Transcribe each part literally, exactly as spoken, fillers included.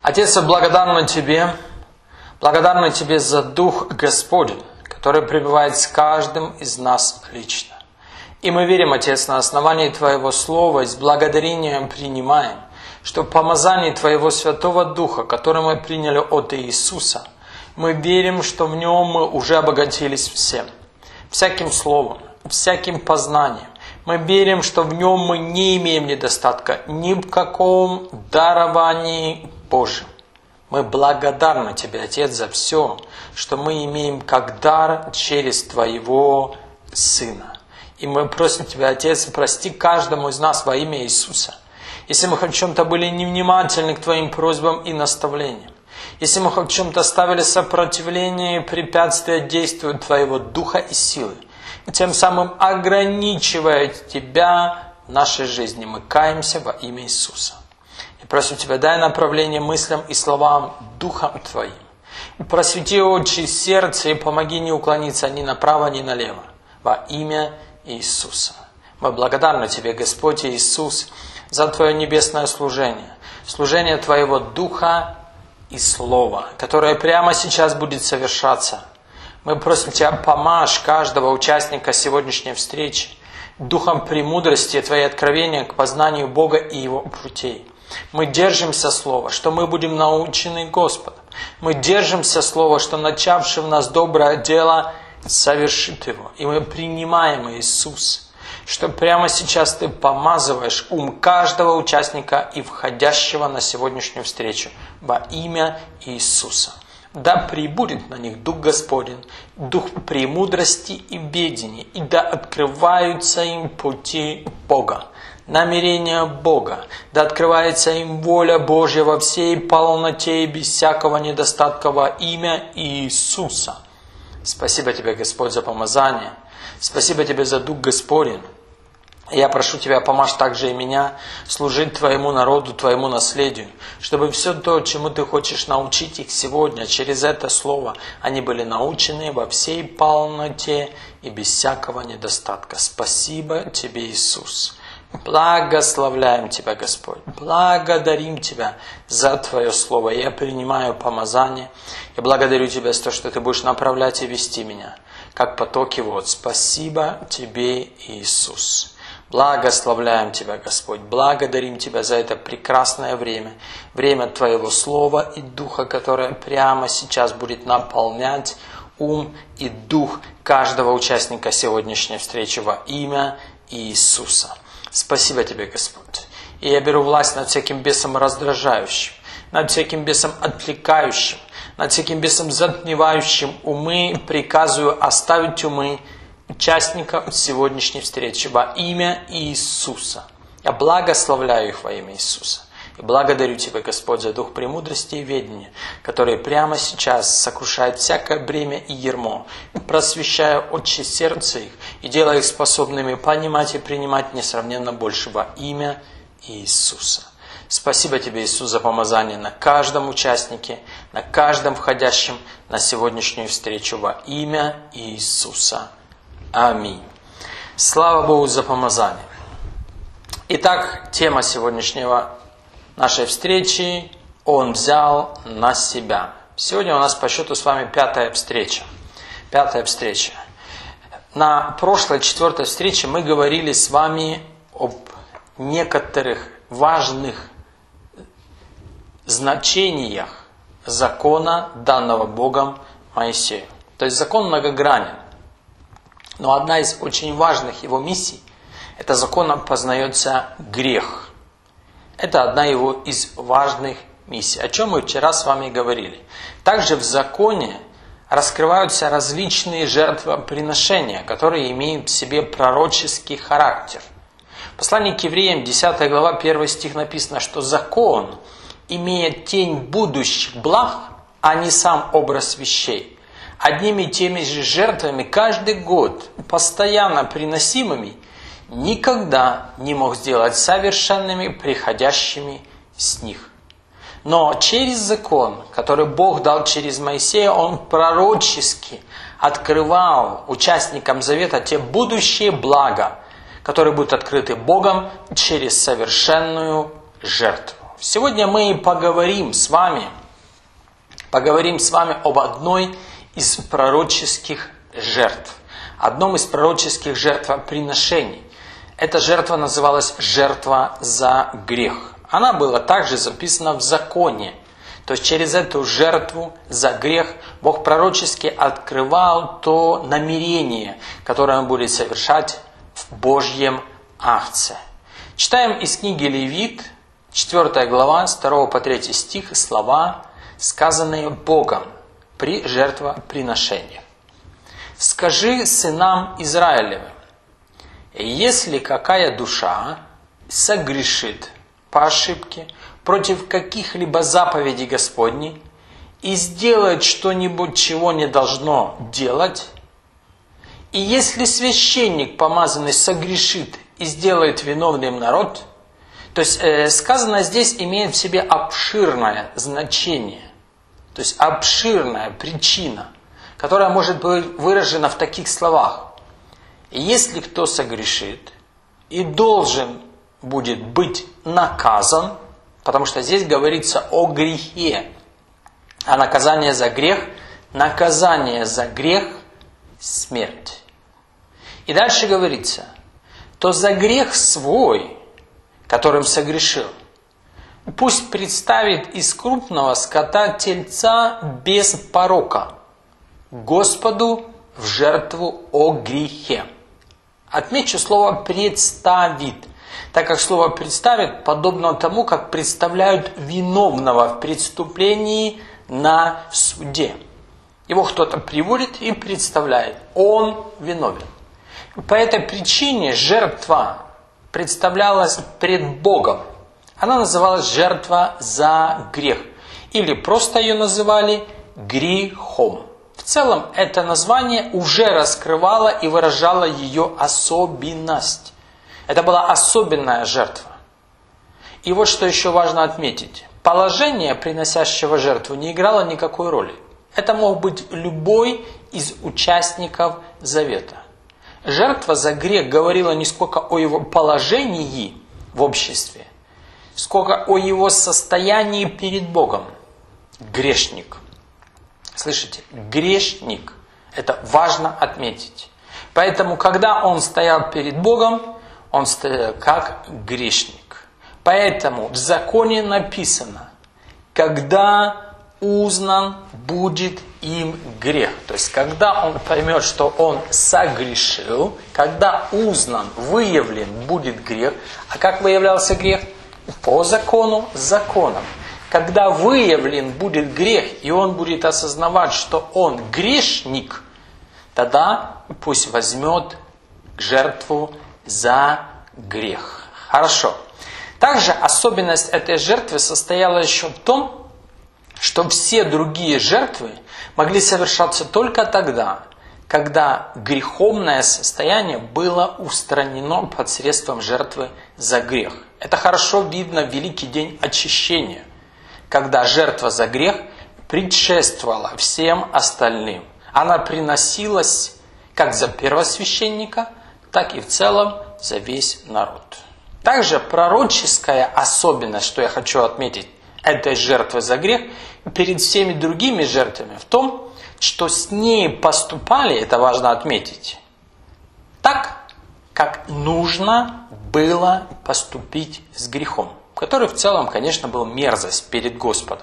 Отец, я благодарна Тебе, благодарна Тебе за Дух Господень, который пребывает с каждым из нас лично. И мы верим, Отец, на основании Твоего Слова и с благодарением принимаем, что в помазании Твоего Святого Духа, который мы приняли от Иисуса, мы верим, что в Нем мы уже обогатились всем, всяким словом, всяким познанием. Мы верим, что в Нем мы не имеем недостатка ни в каком даровании Божьем. Мы благодарны Тебе, Отец, за все, что мы имеем как дар через Твоего Сына. И мы просим Тебя, Отец, прости каждому из нас во имя Иисуса. Если мы хоть в чем-то были невнимательны к Твоим просьбам и наставлениям, если мы хоть в чем-то ставили сопротивление и препятствия действию Твоего Духа и силы, тем самым ограничивая Тебя в нашей жизни, мы каемся во имя Иисуса. И просим Тебя, дай направление мыслям и словам Духом Твоим. Просвети очи сердца и помоги не уклониться ни направо, ни налево. Во имя Иисуса. Мы благодарны Тебе, Господь Иисус, за Твое небесное служение. Служение Твоего Духа и Слова, которое прямо сейчас будет совершаться. Мы просим Тебя, помажь каждого участника сегодняшней встречи духом премудрости Твоей откровения к познанию Бога и Его путей. Мы держимся Слова, что мы будем научены Господом. Мы держимся Слова, что начавший в нас доброе дело совершит его. И мы принимаем, Иисус, что прямо сейчас Ты помазываешь ум каждого участника и входящего на сегодняшнюю встречу во имя Иисуса. Да пребудет на них Дух Господень, Дух премудрости и ведения, и да открываются им пути Бога, намерения Бога, да открывается им воля Божья во всей полноте и без всякого недостатка во имя Иисуса. Спасибо Тебе, Господь, за помазание. Спасибо Тебе за Дух Господень. Я прошу Тебя, помажь также и меня служить Твоему народу, Твоему наследию, чтобы все то, чему Ты хочешь научить их сегодня, через это Слово, они были научены во всей полноте и без всякого недостатка. Спасибо Тебе, Иисус. Благословляем Тебя, Господь. Благодарим Тебя за Твое Слово. Я принимаю помазание. Я благодарю Тебя за то, что Ты будешь направлять и вести меня, как потоки вод. Спасибо Тебе, Иисус. Благословляем Тебя, Господь. Благодарим Тебя за это прекрасное время. Время Твоего Слова и Духа, которое прямо сейчас будет наполнять ум и дух каждого участника сегодняшней встречи во имя Иисуса. Спасибо Тебе, Господь. И я беру власть над всяким бесом раздражающим, над всяким бесом отвлекающим, над всяким бесом затмевающим умы. Приказываю оставить умы участникам сегодняшней встречи во имя Иисуса. Я благословляю их во имя Иисуса. И благодарю Тебя, Господь, за дух премудрости и ведения, который прямо сейчас сокрушает всякое бремя и ярмо, просвещая очи сердца их и делая их способными понимать и принимать несравненно больше во имя Иисуса. Спасибо Тебе, Иисус, за помазание на каждом участнике, на каждом входящем на сегодняшнюю встречу во имя Иисуса. Аминь. Слава Богу за помазание. Итак, тема сегодняшнего нашей встречи «Он взял на себя». Сегодня у нас по счету с вами пятая встреча. Пятая встреча. На прошлой четвертой встрече мы говорили с вами об некоторых важных значениях закона, данного Богом Моисею. То есть закон многогранен. Но одна из очень важных его миссий – это законом познается грех. Это одна его из важных миссий, о чем мы вчера с вами говорили. Также в законе раскрываются различные жертвоприношения, которые имеют в себе пророческий характер. В послании к евреям, десятая глава, первый стих написано, что закон имеет тень будущих благ, а не сам образ вещей. Одними и теми же жертвами каждый год, постоянно приносимыми, никогда не мог сделать совершенными приходящими с них. Но через закон, который Бог дал через Моисея, Он пророчески открывал участникам завета те будущие блага, которые будут открыты Богом через совершенную жертву. Сегодня мы поговорим с вами, поговорим с вами об одной из пророческих жертв, одном из пророческих жертвоприношений. Эта жертва называлась «Жертва за грех». Она была также записана в законе. То есть через эту жертву за грех Бог пророчески открывал то намерение, которое Он будет совершать в Божьем акте. Читаем из книги Левит, четвёртая глава, с второго по третий стих, слова, сказанные Богом при жертвоприношении. «Скажи сынам Израилевым, если какая душа согрешит по ошибке против каких-либо заповедей Господней и сделает что-нибудь, чего не должно делать, и если священник помазанный согрешит и сделает виновным народ», то есть э, сказано здесь имеет в себе обширное значение, то есть обширная причина, которая может быть выражена в таких словах. Если кто согрешит и должен будет быть наказан, потому что здесь говорится о грехе, а наказание за грех, наказание за грех – смерть. И дальше говорится, то за грех свой, которым согрешил, пусть представит из крупного скота тельца без порока Господу в жертву о грехе. Отмечу слово «представит», так как слово «представит» подобно тому, как представляют виновного в преступлении на суде. Его кто-то приводит и представляет. Он виновен. По этой причине жертва представлялась пред Богом. Она называлась «жертва за грех». Или просто ее называли грехом. В целом это название уже раскрывало и выражало ее особенность. Это была особенная жертва. И вот что еще важно отметить. Положение приносящего жертву не играло никакой роли. Это мог быть любой из участников завета. Жертва за грех говорила не сколько о его положении в обществе, сколько о его состоянии перед Богом. Грешник. Слышите? Грешник. Это важно отметить. Поэтому, когда он стоял перед Богом, он стоял как грешник. Поэтому в законе написано, когда узнан будет им грех. То есть, когда он поймет, что он согрешил, когда узнан, выявлен будет грех. А как выявлялся грех? По закону, законом. Когда выявлен будет грех, и он будет осознавать, что он грешник, тогда пусть возьмет жертву за грех. Хорошо. Также особенность этой жертвы состояла еще в том, что все другие жертвы могли совершаться только тогда, когда греховное состояние было устранено посредством жертвы за грех. Это хорошо видно в Великий день очищения, когда жертва за грех предшествовала всем остальным. Она приносилась как за первосвященника, так и в целом за весь народ. Также пророческая особенность, что я хочу отметить, этой жертвы за грех перед всеми другими жертвами в том, что с ней поступали, это важно отметить, так, как нужно было поступить с грехом, который в целом, конечно, был мерзость перед Господом,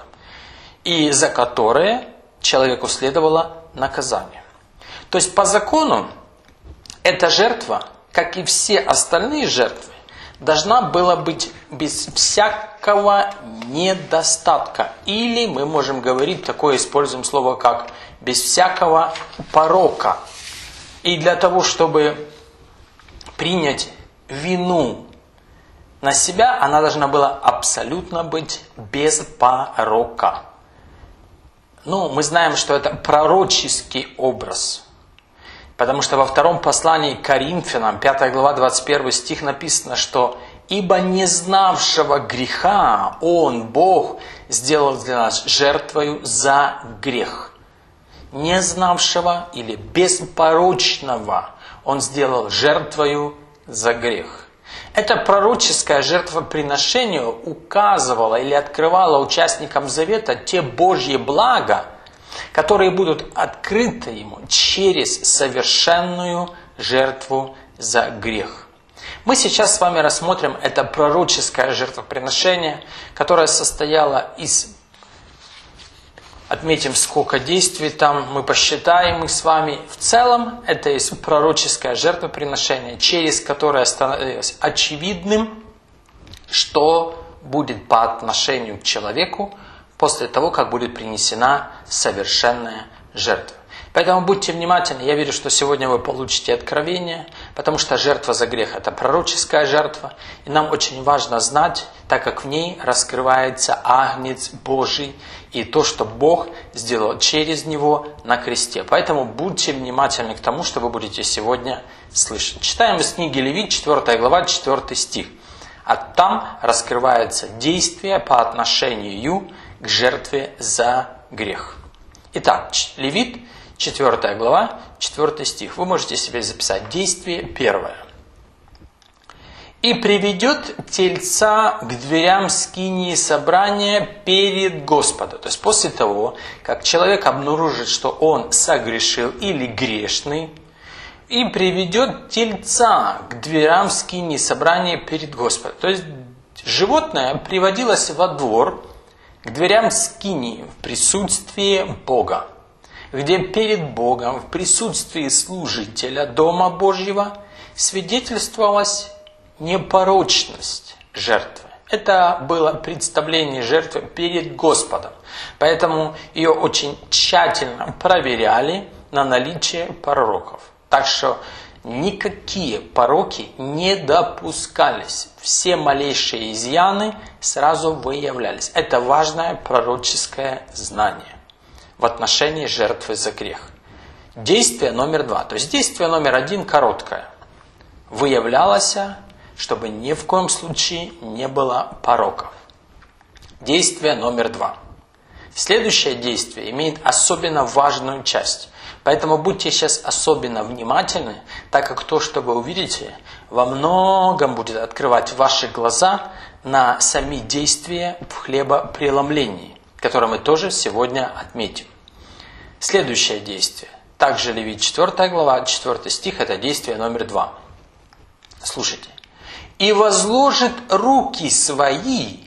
и за которое человеку следовало наказание. То есть по закону эта жертва, как и все остальные жертвы, должна была быть без всякого недостатка. Или мы можем говорить, такое используем слово, как без всякого порока. И для того, чтобы принять вину на себя, она должна была абсолютно быть без порока. Ну, мы знаем, что это пророческий образ. Потому что во втором послании к Коринфянам, пятая глава, двадцать первый стих написано, что «Ибо не знавшего греха Он, Бог, сделал для нас жертвою за грех». Не знавшего или беспорочного Он сделал жертвою за грех. Это пророческое жертвоприношение указывало или открывало участникам завета те Божьи блага, которые будут открыты ему через совершенную жертву за грех. Мы сейчас с вами рассмотрим это пророческое жертвоприношение, которое состояло из... Отметим, сколько действий там, мы посчитаем их с вами. В целом, это есть пророческое жертвоприношение, через которое становилось очевидным, что будет по отношению к человеку после того, как будет принесена совершенная жертва. Поэтому будьте внимательны, я верю, что сегодня вы получите откровение, потому что жертва за грех – это пророческая жертва, и нам очень важно знать, так как в ней раскрывается Агнец Божий и то, что Бог сделал через него на кресте. Поэтому будьте внимательны к тому, что вы будете сегодня слышать. Читаем из книги Левит, четвёртая глава, четвёртый стих. А там раскрывается действие по отношению к жертве за грех. Итак, Левит, четвёртая глава, четвёртый стих. Вы можете себе записать действие первое. «И приведет тельца к дверям скинии собрания перед Господом». То есть после того, как человек обнаружит, что он согрешил или грешный, и приведет тельца к дверям скинии собрания перед Господом. То есть животное приводилось во двор к дверям скинии в присутствии Бога, где перед Богом в присутствии служителя Дома Божьего свидетельствовалась непорочность жертвы. Это было представление жертвы перед Господом. Поэтому ее очень тщательно проверяли на наличие пороков. Так что никакие пороки не допускались. Все малейшие изъяны сразу выявлялись. Это важное пророческое знание в отношении жертвы за грех. Действие номер два. То есть действие номер один короткое. Выявлялось, чтобы ни в коем случае не было пороков. Действие номер два. Следующее действие имеет особенно важную часть. Поэтому будьте сейчас особенно внимательны, так как то, что вы увидите, во многом будет открывать ваши глаза на сами действия в хлебопреломлении, которое мы тоже сегодня отметим. Следующее действие. Также Левит четвёртая глава, четвёртый стих, это действие номер два. Слушайте. «И возложит руки свои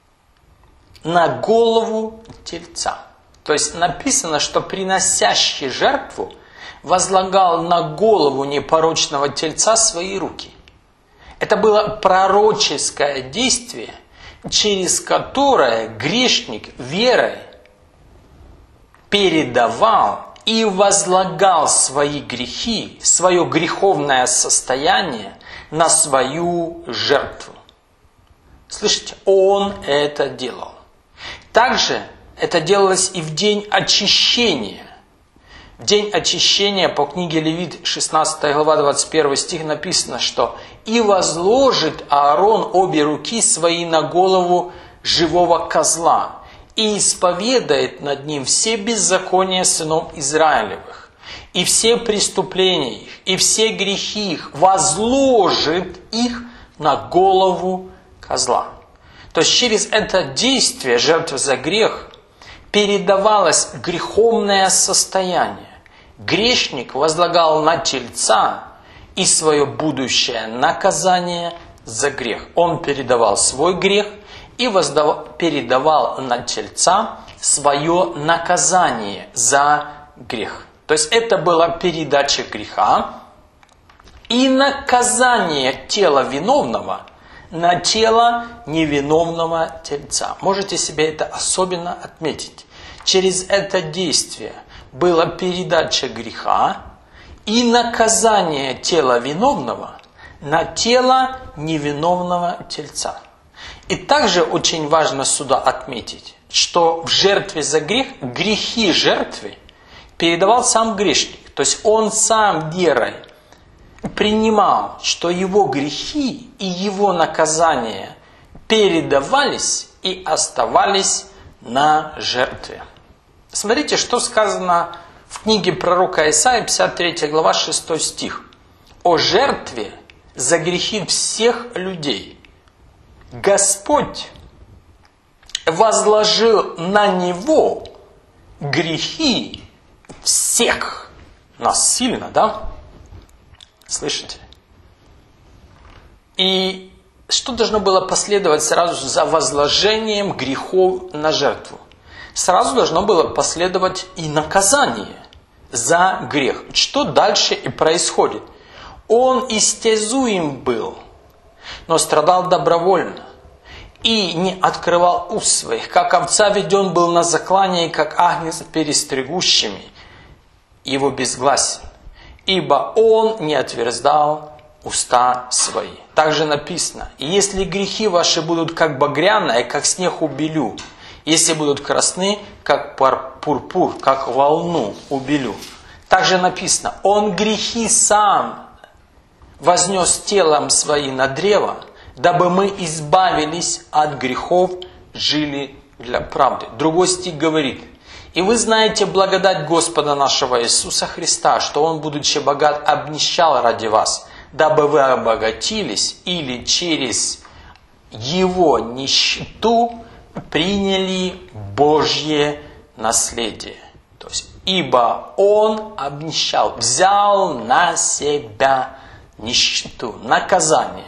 на голову тельца». То есть написано, что приносящий жертву возлагал на голову непорочного тельца свои руки. Это было пророческое действие, через которое грешник верой передавал и возлагал свои грехи, свое греховное состояние на свою жертву. Слышите, он это делал. Также это делалось и в день очищения. В день очищения по книге Левит, шестнадцатая глава, двадцать первый стих написано, что «И возложит Аарон обе руки свои на голову живого козла, и исповедает над ним все беззакония сынов Израилевых, и все преступления их, и все грехи их, возложит их на голову козла». То есть через это действие жертвы за грех передавалось греховное состояние. Грешник возлагал на тельца и свое будущее наказание за грех. Он передавал свой грех и воздавал, передавал на тельца свое наказание за грех. То есть это была передача греха и наказание тела виновного на тело невиновного тельца. Можете себе это особенно отметить. Через это действие была передача греха и наказание тела виновного на тело невиновного тельца. И также очень важно сюда отметить, что в жертве за грех грехи жертвы передавал сам грешник. То есть он сам верой принимал, что его грехи и его наказания передавались и оставались на жертве. Смотрите, что сказано в книге пророка Исаии, пятьдесят третья глава, шестой стих. «О жертве за грехи всех людей. Господь возложил на Него грехи всех нас. Сильно, да? Слышите? И что должно было последовать сразу за возложением грехов на жертву? Сразу должно было последовать и наказание за грех. Что дальше и происходит? Он истязуем был, но страдал добровольно и не открывал уст своих, как овца веден был на заклание, как агнец перестригущими его безгласен, ибо он не отверздал уста свои. Также написано: и если грехи ваши будут как багряные, как снег убелю, если будут красны, как пурпур, как волну убелю. Также написано: он грехи сам вознес телом свои на древо, дабы мы избавились от грехов, жили для правды. Другой стих говорит: и вы знаете благодать Господа нашего Иисуса Христа, что Он, будучи богат, обнищал ради вас, дабы вы обогатились, или через Его нищету приняли Божье наследие. То есть, ибо Он обнищал, взял на себя нищету, наказание.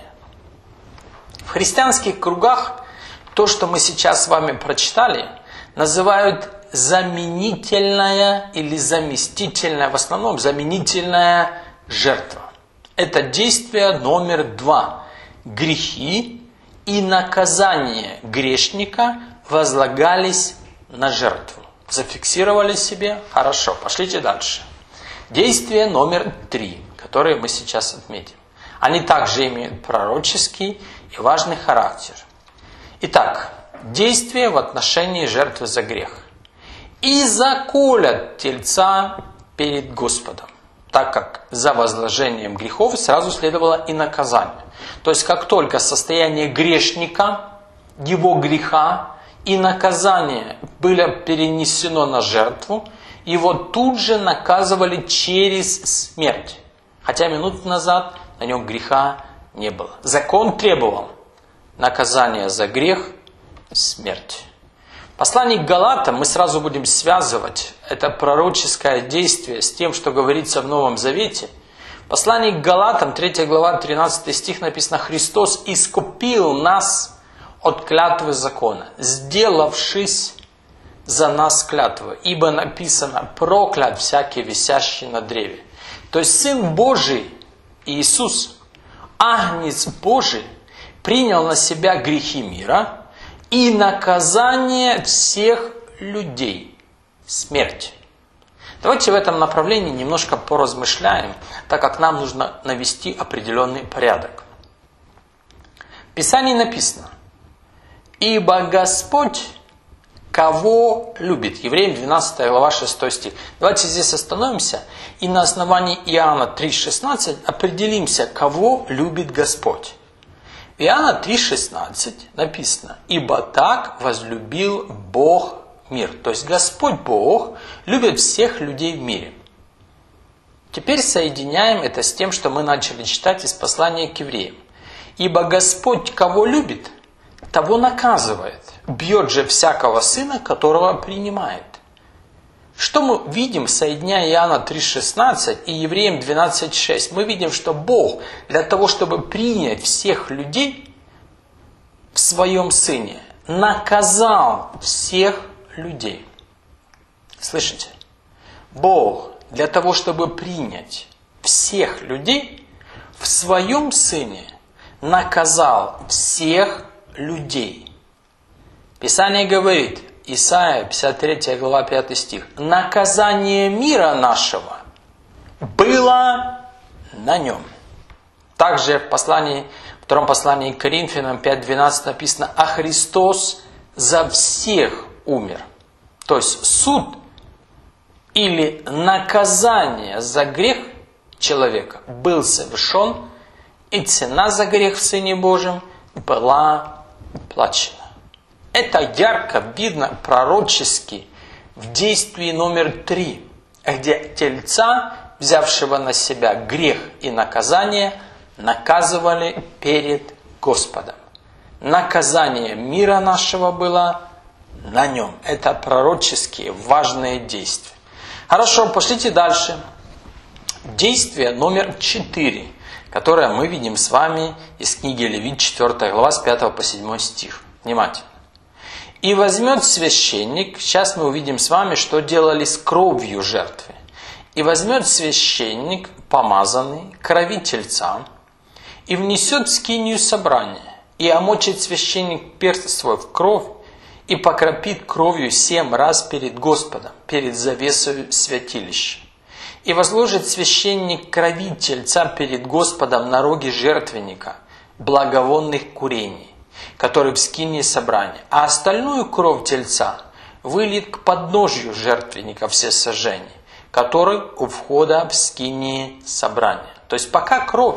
В христианских кругах то, что мы сейчас с вами прочитали, называют заменительная или заместительная, в основном заменительная жертва. Это действие номер два. Грехи и наказание грешника возлагались на жертву. Зафиксировали себе? Хорошо, пошлите дальше. Действие номер три, которое мы сейчас отметим. Они также имеют пророческий и важный характер. Итак, действие в отношении жертвы за грех. И заколят тельца перед Господом, так как за возложением грехов сразу следовало и наказание. То есть, как только состояние грешника, его греха и наказание было перенесено на жертву, его тут же наказывали через смерть. Хотя минуту назад на нем греха не было. Закон требовал наказания за грех – смерть. Послание к Галатам мы сразу будем связывать это пророческое действие с тем, что говорится в Новом Завете. Послание к Галатам, третья глава, тринадцатый стих написано: «Христос искупил нас от клятвы закона, сделавшись за нас клятвы, ибо написано: проклят всякий, висящий на древе». То есть Сын Божий Иисус, Агнец Божий, принял на себя грехи мира и наказание всех людей – смерть. Давайте в этом направлении немножко поразмышляем, так как нам нужно навести определенный порядок. В Писании написано: «Ибо Господь кого любит». Евреям двенадцатая глава, шестой стих. Давайте здесь остановимся и на основании Иоанна три шестнадцать определимся, кого любит Господь. В Иоанна три шестнадцать написано: «Ибо так возлюбил Бог мир». То есть Господь Бог любит всех людей в мире. Теперь соединяем это с тем, что мы начали читать из послания к евреям. «Ибо Господь кого любит, того наказывает, бьет же всякого сына, которого принимает». Что мы видим, соединяя Иоанна три шестнадцать и Евреям двенадцать шесть? Мы видим, что Бог для того, чтобы принять всех людей в своем Сыне, наказал всех людей. Слышите? Бог для того, чтобы принять всех людей в своем Сыне, наказал всех людей. Писание говорит, Исайя, пятьдесят третья глава, пятый стих: «Наказание мира нашего было на нем». Также в послании, в втором послании к Коринфянам пять двенадцать написано: «А Христос за всех умер». То есть суд или наказание за грех человека был совершен, и цена за грех в Сыне Божьем была уплачена. Это ярко видно пророчески в действии номер три, где тельца, взявшего на себя грех и наказание, наказывали перед Господом. Наказание мира нашего было на нем. Это пророческие важные действия. Хорошо, пошлите дальше. Действие номер четыре, которое мы видим с вами из книги Левит, четвёртая глава, с пятого по седьмой стих. Внимательно. «И возьмет священник», сейчас мы увидим с вами, что делали с кровью жертвы. «И возьмет священник, помазанный, крови тельца, и внесет в скинию собрания, и омочит священник перст свой в кровь, и покропит кровью семь раз перед Господом, перед завесою святилища. И возложит священник крови тельца перед Господом на роги жертвенника, благовонных курений, который в скинии собрания, а остальную кровь тельца выльет к подножью жертвенника всесожжений, который у входа в скинии собрания». То есть пока кровь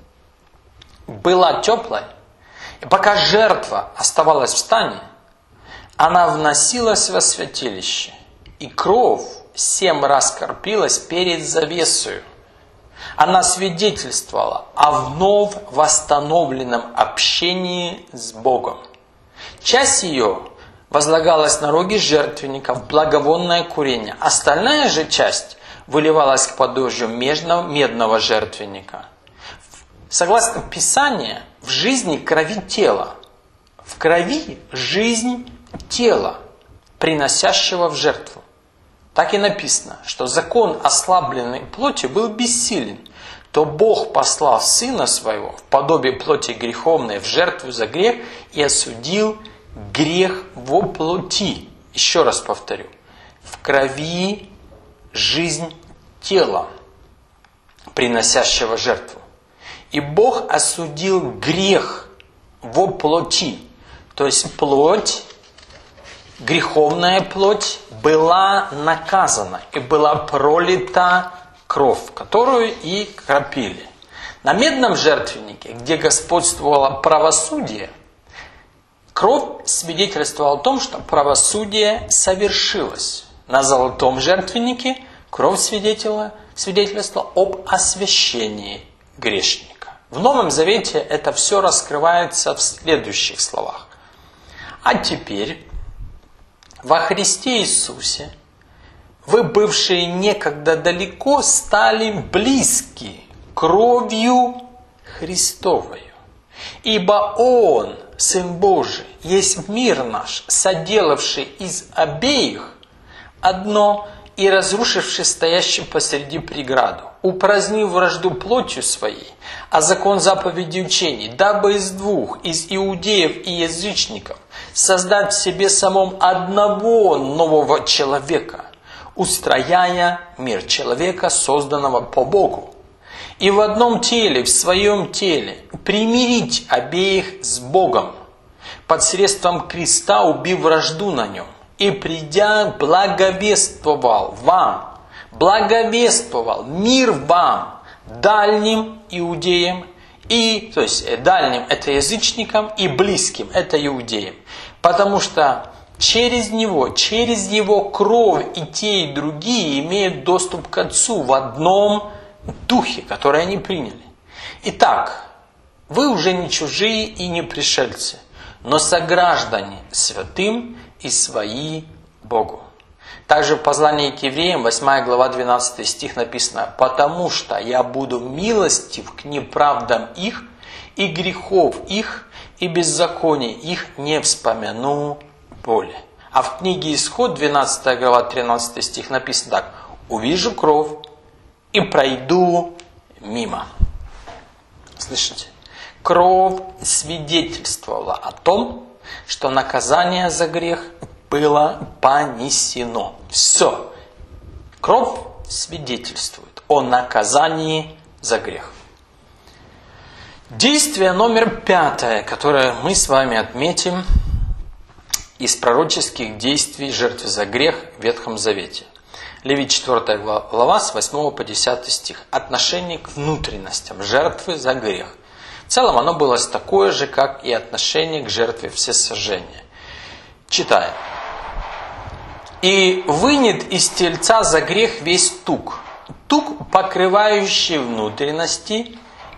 была теплой, и пока жертва оставалась в стане, она вносилась во святилище, и кровь семь раз корпилась перед завесою. Она свидетельствовала о вновь восстановленном общении с Богом. Часть ее возлагалась на роги жертвенника в благовонное курение. Остальная же часть выливалась к подножию медного, медного жертвенника. Согласно Писанию, в жизни крови тела, в крови жизнь тела, приносящего в жертву. Так и написано, что закон ослабленной плоти был бессилен, то Бог послал Сына Своего в подобие плоти греховной в жертву за грех и осудил грех во плоти. Еще раз повторю, в крови жизнь тела, приносящего жертву. И Бог осудил грех во плоти, то есть плоть, греховная плоть была наказана и была пролита кровь, которую и кропили. На медном жертвеннике, где господствовало правосудие, кровь свидетельствовала о том, что правосудие совершилось. На золотом жертвеннике кровь свидетельствовала, свидетельствовала об освящении грешника. В Новом Завете это все раскрывается в следующих словах. «А теперь во Христе Иисусе вы, бывшие некогда далеко, стали близки кровью Христовою. Ибо Он, Сын Божий, есть мир наш, соделавший из обеих одно и разрушивший стоящий посреди преграду, упразднив вражду плотью своей, а закон заповедей учений, дабы из двух, из иудеев и язычников, создать в себе самом одного нового человека, устрояя мир человека, созданного по Богу, и в одном теле, в своем теле, примирить обеих с Богом, посредством креста убив вражду на нем, и придя, благовествовал вам, благовествовал мир вам, дальним иудеям, и, то есть дальним это язычникам, и близким это иудеям. Потому что через него, через его кровь и те, и другие имеют доступ к Отцу в одном духе, который они приняли. Итак, вы уже не чужие и не пришельцы, но сограждане святым и свои Богу. Также в послании к евреям, восьмая глава, двенадцатый стих написано: «Потому что я буду милостив к неправдам их, и грехов их, и беззаконий их не вспомяну более». А в книге Исход, двенадцатая глава, тринадцатый стих написано так: «Увижу кровь и пройду мимо». Слышите? Кровь свидетельствовала о том, что наказание за грех было понесено. Все. Кровь свидетельствует о наказании за грех. Действие номер пятое, которое мы с вами отметим из пророческих действий жертвы за грех в Ветхом Завете. Левит четвёртая глава с восьмого по десятый стих. Отношение к внутренностям жертвы за грех. В целом оно было такое же, как и отношение к жертве всесожжения. Читаем. «И вынет из тельца за грех весь тук, тук, покрывающий внутренности,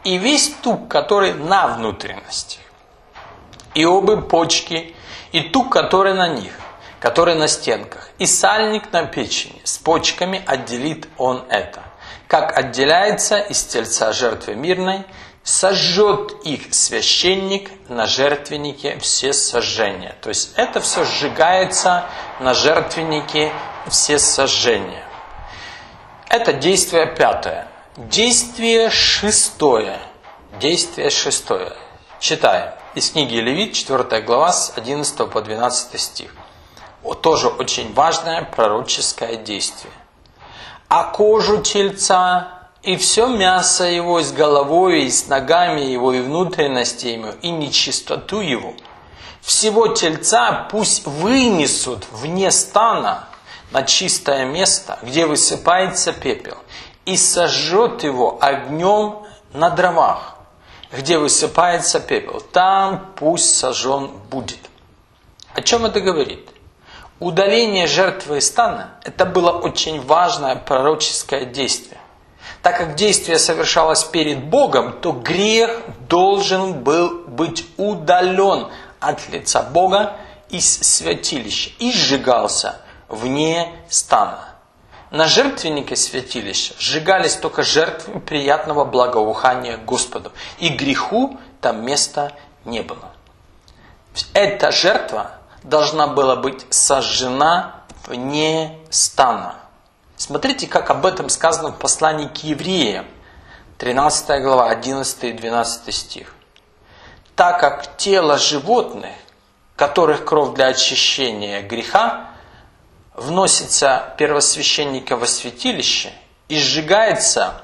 и весь тук, который на внутренностях, и обе почки, и тук, который на них, который на стенках, и сальник на печени, с почками отделит он это. Как отделяется из тельца жертвы мирной, сожжет их священник на жертвеннике все сожжения. То есть это все сжигается на жертвеннике все сожжения. Это действие пятое. Действие шестое. Действие шестое. Читаем. Из книги Левит, четвёртая глава, с одиннадцатого по двенадцатый стих. Вот тоже очень важное пророческое действие. «А кожу тельца и все мясо его с головой, и с ногами его, и внутренностями, и нечистоту его, всего тельца пусть вынесут вне стана на чистое место, где высыпается пепел, и сожжет его огнем на дровах, где высыпается пепел, там пусть сожжен будет». О чем это говорит? Удаление жертвы из стана – это было очень важное пророческое действие. Так как действие совершалось перед Богом, то грех должен был быть удален от лица Бога из святилища и сжигался вне стана. На жертвеннике святилища сжигались только жертвы приятного благоухания Господу, и греху там места не было. Эта жертва должна была быть сожжена вне стана. Смотрите, как об этом сказано в послании к евреям, тринадцатая глава, одиннадцатый и двенадцатый стих. «Так как тело животных, которых кровь для очищения греха, вносится первосвященника во святилище и сжигается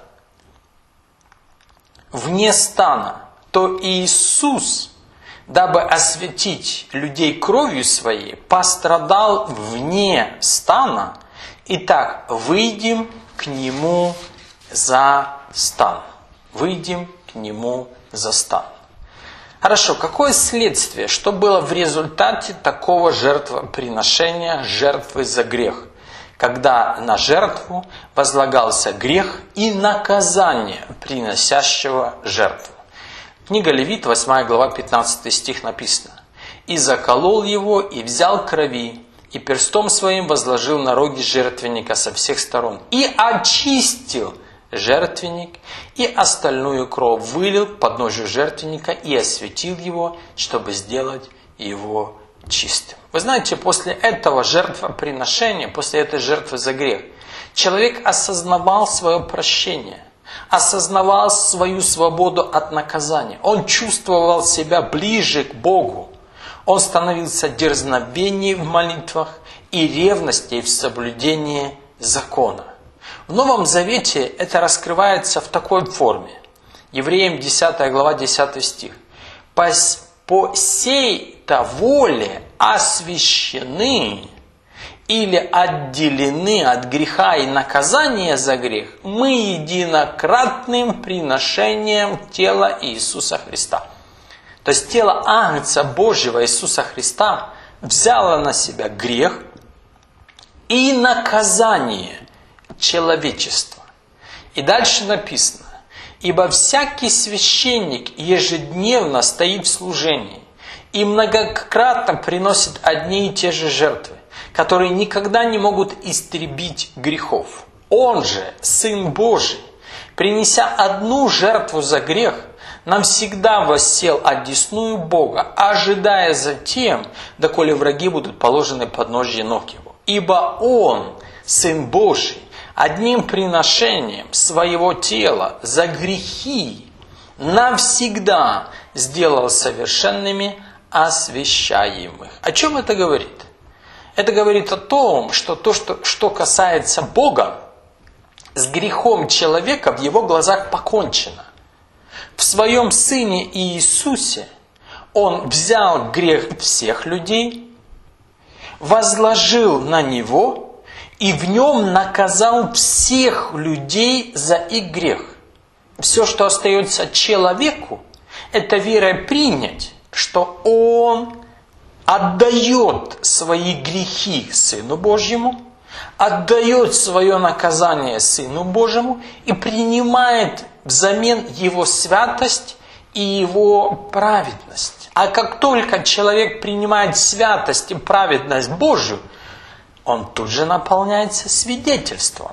вне стана, то Иисус, дабы осветить людей кровью своей, пострадал вне стана. Итак, выйдем к Нему за стан. Выйдем к Нему за стан». Хорошо, какое следствие, что было в результате такого жертвоприношения, жертвы за грех? Когда на жертву возлагался грех и наказание приносящего жертву. Книга Левит, восьмая глава, пятнадцатый стих написано: «И заколол его, и взял крови, и перстом своим возложил на роги жертвенника со всех сторон, и очистил жертвенник, и остальную кровь вылил к подножию жертвенника, и осветил его, чтобы сделать его чистым». Вы знаете, после этого жертвоприношения, после этой жертвы за грех, человек осознавал свое прощение, осознавал свою свободу от наказания. Он чувствовал себя ближе к Богу. Он становился дерзновенней в молитвах и ревностей в соблюдении закона. В Новом Завете это раскрывается в такой форме. Евреям десятая глава, десятый стих. «По, по сей-то воле освящены или отделены от греха и наказания за грех мы единократным приношением тела Иисуса Христа». То есть тело Агнца Божьего Иисуса Христа взяло на себя грех и наказание человечества. И дальше написано: «Ибо всякий священник ежедневно стоит в служении и многократно приносит одни и те же жертвы, которые никогда не могут истребить грехов. Он же, Сын Божий, принеся одну жертву за грех, навсегда воссел одесную Бога, ожидая затем, доколе враги будут положены под ножья ног его. Ибо Он, Сын Божий, одним приношением своего тела за грехи навсегда сделал совершенными освящаемых». О чем это говорит? Это говорит о том, что то, что, что касается Бога, с грехом человека в его глазах покончено. В своем Сыне Иисусе Он взял грех всех людей, возложил на Него и в Нем наказал всех людей за их грех. Все, что остается человеку, это верой принять, что Он отдает свои грехи Сыну Божьему, отдает свое наказание Сыну Божьему и принимает взамен Его святость и Его праведность. А как только человек принимает святость и праведность Божию, он тут же наполняется свидетельством,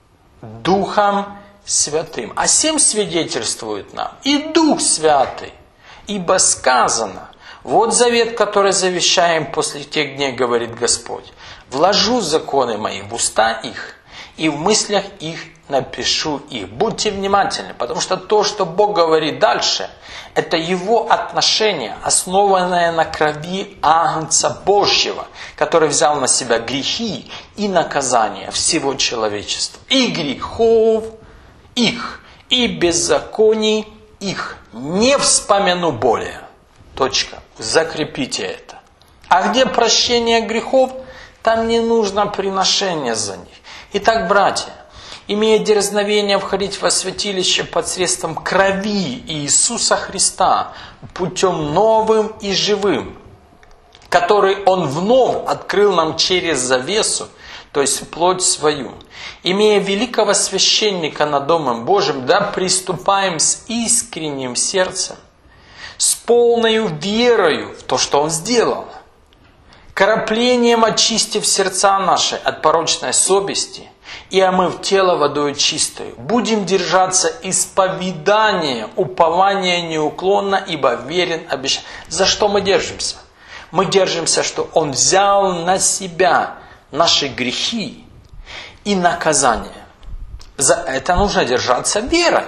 Духом Святым. А сим свидетельствует нам и Дух Святый, ибо сказано: вот завет, который завещаем после тех дней, говорит Господь, вложу законы мои в уста их, и в мыслях их напишу их. Будьте внимательны, потому что то, что Бог говорит дальше, это Его отношение, основанное на крови Агнца Божьего, который взял на себя грехи и наказания всего человечества. И грехов их, и беззаконий их не вспомяну более. Точка. Закрепите это. А где прощение грехов, там не нужно приношение за них. Итак, братья, имея дерзновение входить во святилище посредством крови Иисуса Христа, путем новым и живым, который Он вновь открыл нам через завесу, то есть плоть свою. Имея великого священника над Домом Божьим, да приступаем с искренним сердцем, с полною верою в то, что Он сделал, краплением очистив сердца наши от порочной совести и омыв тело водою чистою, будем держаться исповедания, упования неуклонно, ибо верен обещание. За что мы держимся? Мы держимся, что Он взял на себя наши грехи и наказание. За это нужно держаться верой.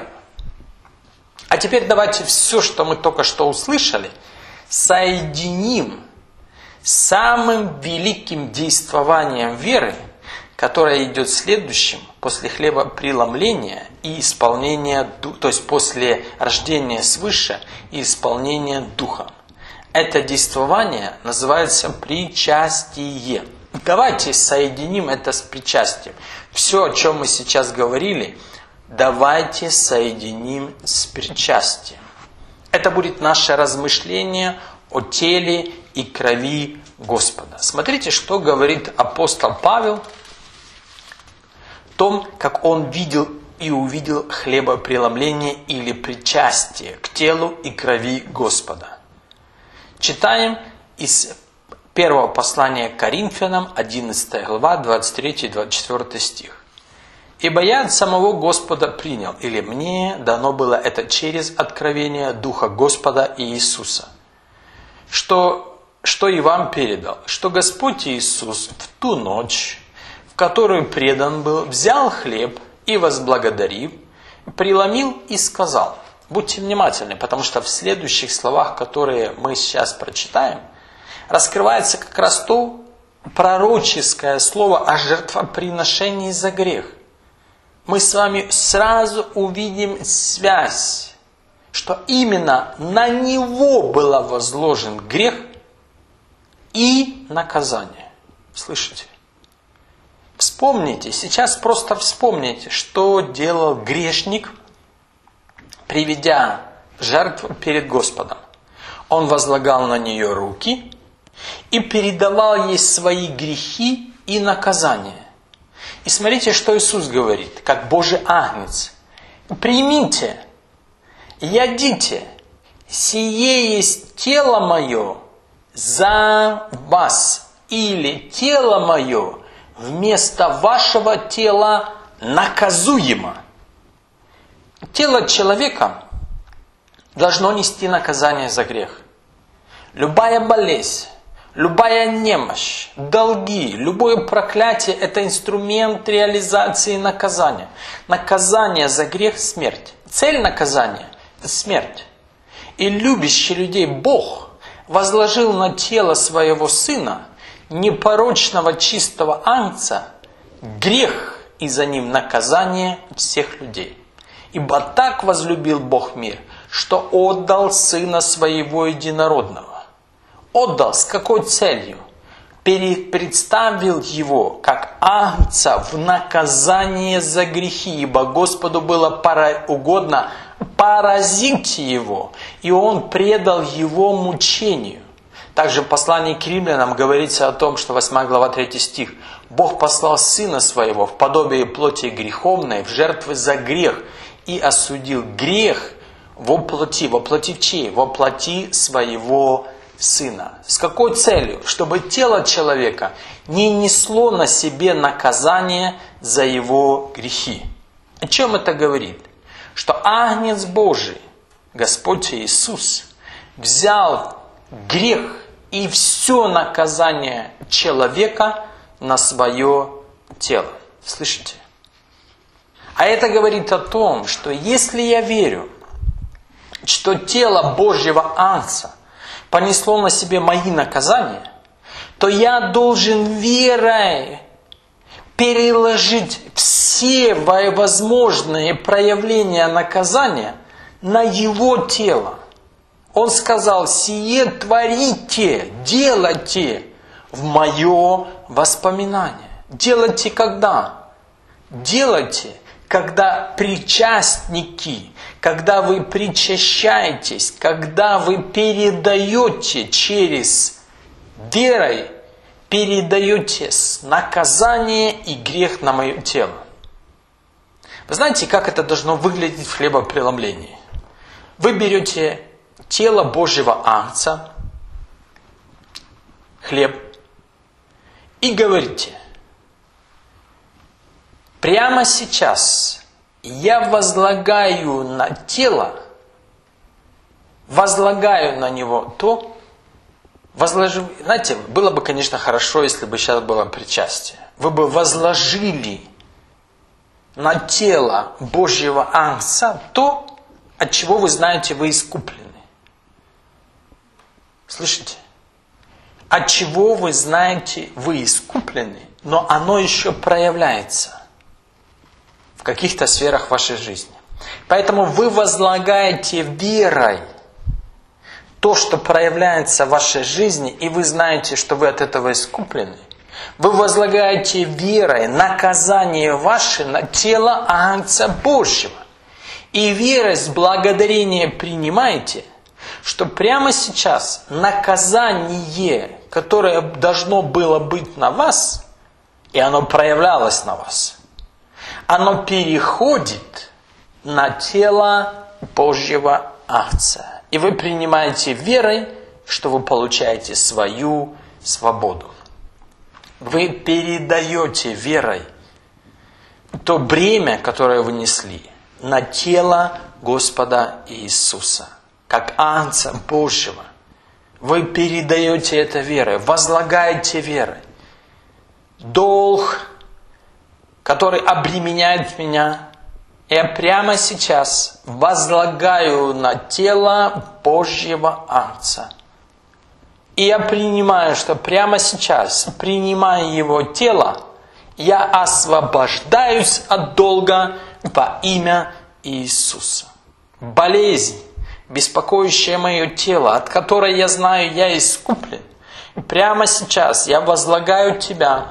А теперь давайте все, что мы только что услышали, соединим с самым великим действованием веры, которое идет следующим после хлебопреломления и исполнения, то есть после рождения свыше и исполнения Духом. Это действование называется причастие. Давайте соединим это с причастием. Все, о чем мы сейчас говорили, давайте соединим с причастием. Это будет наше размышление о теле и крови Господа. Смотрите, что говорит апостол Павел о том, как он видел и увидел хлебопреломление или причастие к телу и крови Господа. Читаем из первого послания к Коринфянам, одиннадцатая глава, двадцать третий двадцать четвёртый стих. «Ибо я от самого Господа принял, или мне дано было это через откровение Духа Господа Иисуса, что, что и вам передал, что Господь Иисус в ту ночь, в которую предан был, взял хлеб и, возблагодарив, преломил и сказал». Будьте внимательны, потому что в следующих словах, которые мы сейчас прочитаем, раскрывается как раз то пророческое слово о жертвоприношении за грех. Мы с вами сразу увидим связь, что именно на Него был возложен грех и наказание. Слышите? Вспомните, сейчас просто вспомните, что делал грешник, приведя жертву перед Господом. Он возлагал на нее руки и передавал ей свои грехи и наказания. И смотрите, что Иисус говорит, как Божий Агнец. «Примите, ядите, сие есть тело мое за вас, или тело мое вместо вашего тела наказуемо». Тело человека должно нести наказание за грех. Любая болезнь, любая немощь, долги, любое проклятие – это инструмент реализации наказания. Наказание за грех – смерть. Цель наказания – смерть. И любящий людей Бог возложил на тело своего Сына, непорочного чистого Агнца, грех и за ним наказание всех людей. Ибо так возлюбил Бог мир, что отдал Сына Своего Единородного. Отдал с какой целью? Представил Его как Агнца в наказание за грехи, ибо Господу было угодно поразить Его, и Он предал Его мучению. Также в послании к римлянам говорится о том, что восьмая глава третий стих. Бог послал Сына Своего в подобие плоти греховной, в жертвы за грех, и осудил грех во плоти. Во плоти в чьей? Во плоти Своего Сына. С какой целью? Чтобы тело человека не несло на себе наказание за его грехи. О чем это говорит? Что Агнец Божий, Господь Иисус, взял грех и все наказание человека на свое тело. Слышите? А это говорит о том, что если я верю, что тело Божьего Агнца понесло на себе мои наказания, то я должен верой переложить все возможные проявления наказания на его тело. Он сказал: «Сие творите, делайте в мое воспоминание». Делайте когда? Делайте, когда причастники, когда вы причащаетесь, когда вы передаете через верой, передаете наказание и грех на мое тело. Вы знаете, как это должно выглядеть в хлебопреломлении? Вы берете тело Божьего Агнца, хлеб, и говорите: прямо сейчас я возлагаю на тело, возлагаю на него то, возложу, знаете, было бы, конечно, хорошо, если бы сейчас было причастие. Вы бы возложили на тело Божьего Агнца то, от чего вы знаете, вы искуплены. Слышите? От чего вы знаете, вы искуплены, но оно еще проявляется в каких-то сферах вашей жизни. Поэтому вы возлагаете верой то, что проявляется в вашей жизни, и вы знаете, что вы от этого искуплены. Вы возлагаете верой наказание ваше на тело Агнца Божьего. И верой с благодарением принимаете, что прямо сейчас наказание, которое должно было быть на вас, и оно проявлялось на вас, оно переходит на тело Божьего Агнца. И вы принимаете верой, что вы получаете свою свободу. Вы передаете верой то бремя, которое вы несли, на тело Господа Иисуса. Как Агнца Божьего. Вы передаете это верой, возлагаете верой. Долг, который обременяет меня, я прямо сейчас возлагаю на тело Божьего Агнца. И я принимаю, что прямо сейчас, принимая его тело, я освобождаюсь от долга во имя Иисуса. Болезнь, беспокоящее мое тело, от которой я знаю, я искуплен. И прямо сейчас я возлагаю тебя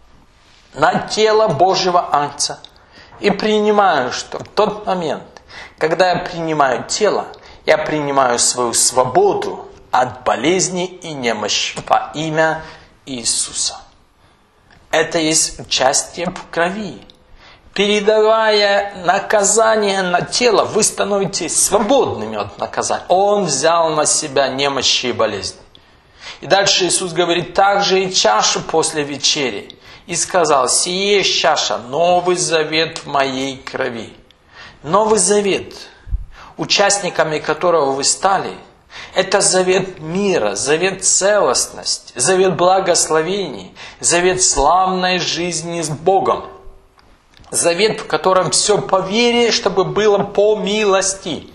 на тело Божьего Агнца и принимаю, что в тот момент, когда я принимаю тело, я принимаю свою свободу от болезни и немощи во имя Иисуса. Это есть участие в крови. Передавая наказание на тело, вы становитесь свободными от наказания. Он взял на себя немощи и болезни. И дальше Иисус говорит: также и чашу после вечери. И сказал: сие чаша, новый завет в моей крови. Новый завет, участниками которого вы стали, это завет мира, завет целостности, завет благословений, завет славной жизни с Богом. Завет, в котором все по вере, чтобы было по милости.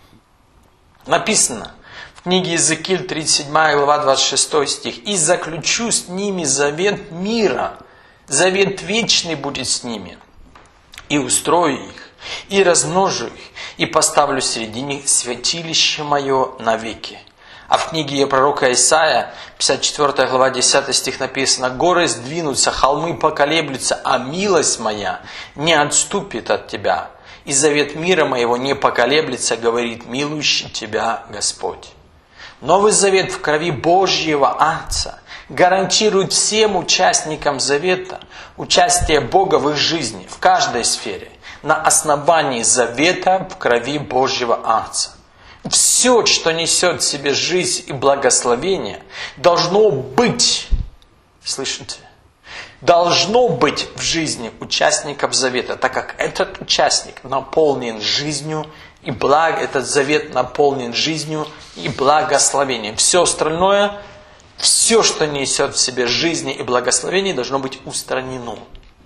Написано в книге Иезекииль, тридцать седьмая глава, двадцать шестой стих. «И заключу с ними завет мира, завет вечный будет с ними, и устрою их, и размножу их, и поставлю среди них святилище мое навеки». А в книге пророка Исаия, пятьдесят четвёртая глава, десятый стих написано: «Горы сдвинутся, холмы поколеблются, а милость моя не отступит от тебя, и завет мира моего не поколеблется, говорит милующий тебя Господь». Новый завет в крови Божьего Агнца, гарантирует всем участникам завета участие Бога в их жизни, в каждой сфере, на основании завета в крови Божьего Агнца. Все, что несет в себе жизнь и благословение, должно быть, слышите, должно быть в жизни участников завета, так как этот участник наполнен жизнью и благ, этот завет наполнен жизнью и благословением. Все остальное, все, что несет в себе жизнь и благословение, должно быть устранено.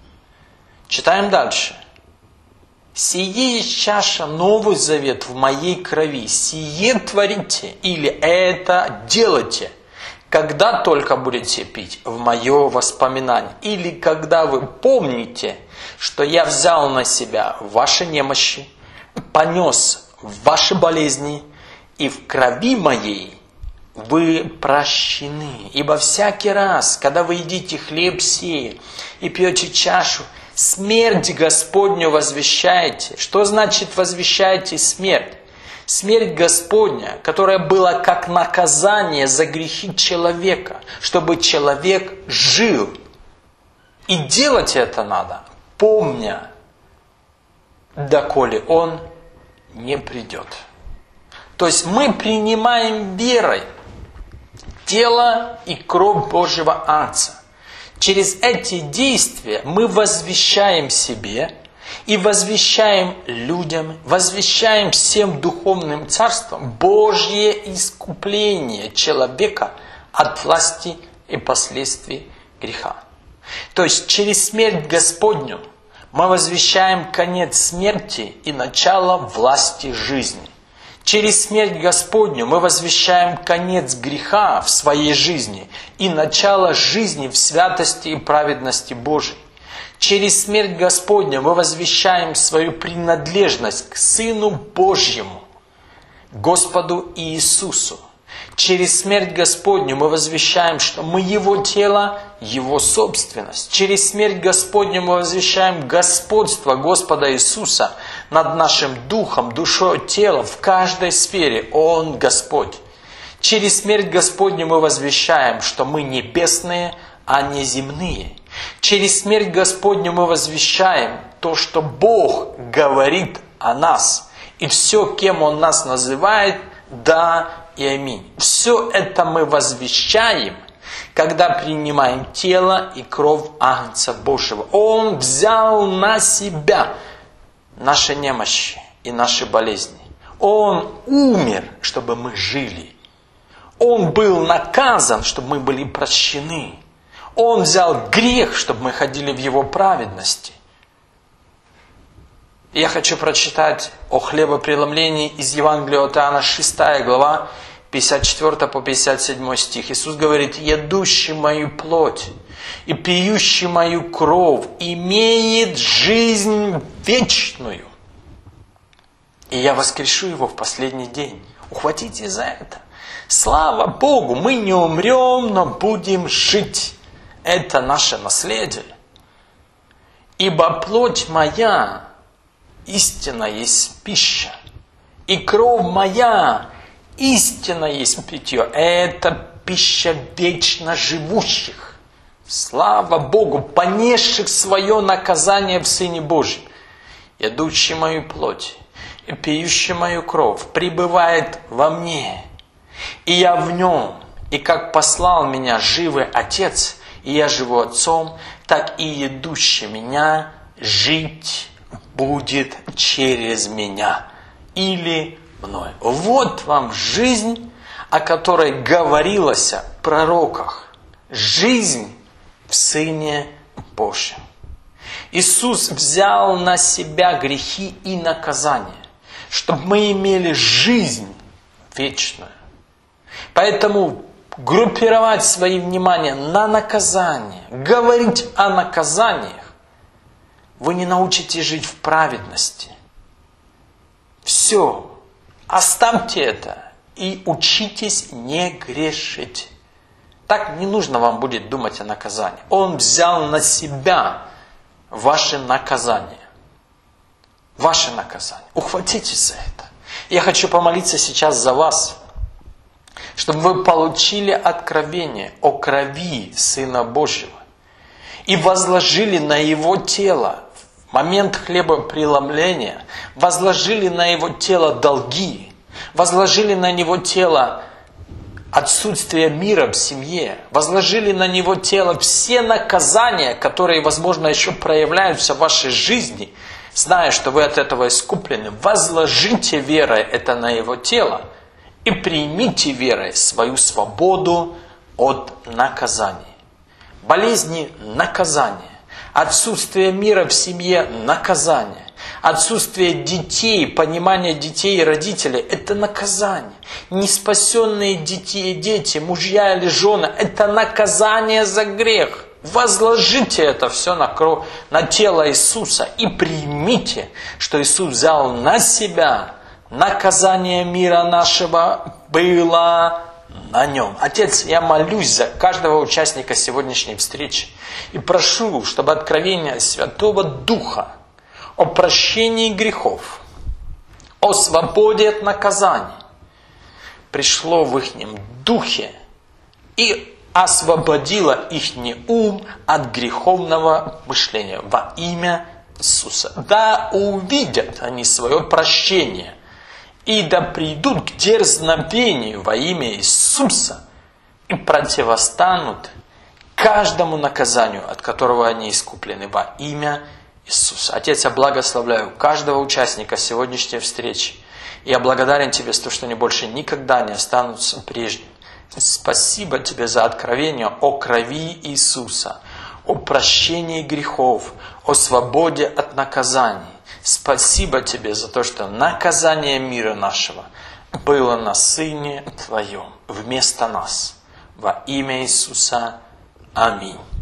Читаем дальше. «Сие есть чаша, новый завет в моей крови. Сие творите, или это делайте, когда только будете пить в мое воспоминание, или когда вы помните, что я взял на себя ваши немощи, понес ваши болезни, и в крови моей вы прощены. Ибо всякий раз, когда вы едите хлеб сей и пьете чашу, смерть Господню возвещаете». Что значит возвещаете смерть? Смерть Господня, которая была как наказание за грехи человека, чтобы человек жил. И делать это надо, помня, доколе Он не придет. То есть мы принимаем верой тело и кровь Божьего Агнца. Через эти действия мы возвещаем себе и возвещаем людям, возвещаем всем духовным царствам Божье искупление человека от власти и последствий греха. То есть через смерть Господню мы возвещаем конец смерти и начало власти жизни. Через смерть Господню мы возвещаем конец греха в своей жизни и начало жизни в святости и праведности Божией. Через смерть Господню мы возвещаем свою принадлежность к Сыну Божьему, Господу Иисусу. Через смерть Господню мы возвещаем, что мы Его тело, Его собственность. Через смерть Господню мы возвещаем господство Господа Иисуса над нашим духом, душой, телом, в каждой сфере. Он Господь. Через смерть Господню мы возвещаем, что мы небесные, а не земные. Через смерть Господню мы возвещаем то, что Бог говорит о нас. И все, кем Он нас называет, да и аминь. Все это мы возвещаем, когда принимаем тело и кровь Агнца Божьего. Он взял на себя наши немощи и наши болезни. Он умер, чтобы мы жили. Он был наказан, чтобы мы были прощены. Он взял грех, чтобы мы ходили в Его праведности. Я хочу прочитать о хлебопреломлении из Евангелия от Иоанна, шестая глава, пятьдесят четвёртый по пятьдесят седьмой стих. Иисус говорит: «Едущий мою плоть и пьющий мою кровь имеет жизнь вечную, и я воскрешу его в последний день». Ухватите за это. Слава Богу, мы не умрем, но будем жить. Это наше наследие. «Ибо плоть моя истинно есть пища, и кровь моя истинно есть питье». Это пища вечно живущих. Слава Богу, понесших свое наказание в Сыне Божьем. «Едущий мою плоть и пьющий мою кровь пребывает во мне, и я в нем. И как послал меня живый Отец, и я живу Отцом, так и едущий меня жить будет через меня или мной». Вот вам жизнь, о которой говорилось в пророках. Жизнь в Сыне Божьем. Иисус взял на себя грехи и наказания, чтобы мы имели жизнь вечную. Поэтому группировать свои внимания на наказание, говорить о наказаниях, вы не научитесь жить в праведности. Все. Оставьте это и учитесь не грешить. Так не нужно вам будет думать о наказании. Он взял на себя ваше наказание. Ваше наказание. Ухватитесь за это. Я хочу помолиться сейчас за вас, чтобы вы получили откровение о крови Сына Божьего и возложили на Его тело в момент хлебопреломления, возложили на Его тело долги, возложили на Него тело отсутствие мира в семье, возложили на Него тело все наказания, которые, возможно, еще проявляются в вашей жизни, зная, что вы от этого искуплены. Возложите верой это на Его тело и примите верой свою свободу от наказания. Болезни – наказание. Отсутствие мира в семье – наказание. Отсутствие детей, понимание детей и родителей – это наказание. Неспасенные дети, дети, мужья или жены – это наказание за грех. Возложите это все на, кровь, на тело Иисуса и примите, что Иисус взял на себя наказание мира нашего, было на Нем. Отец, я молюсь за каждого участника сегодняшней встречи и прошу, чтобы откровение Святого Духа о прощении грехов, о свободе от наказания пришло в их духе и освободило их ум от греховного мышления во имя Иисуса. Да увидят они свое прощение и да придут к дерзновению во имя Иисуса и противостанут каждому наказанию, от которого они искуплены во имя Иисуса. Отец, я благословляю каждого участника сегодняшней встречи. Я благодарен Тебе за то, что они больше никогда не останутся прежними. Спасибо Тебе за откровение о крови Иисуса, о прощении грехов, о свободе от наказаний. Спасибо Тебе за то, что наказание мира нашего было на Сыне Твоем вместо нас. Во имя Иисуса. Аминь.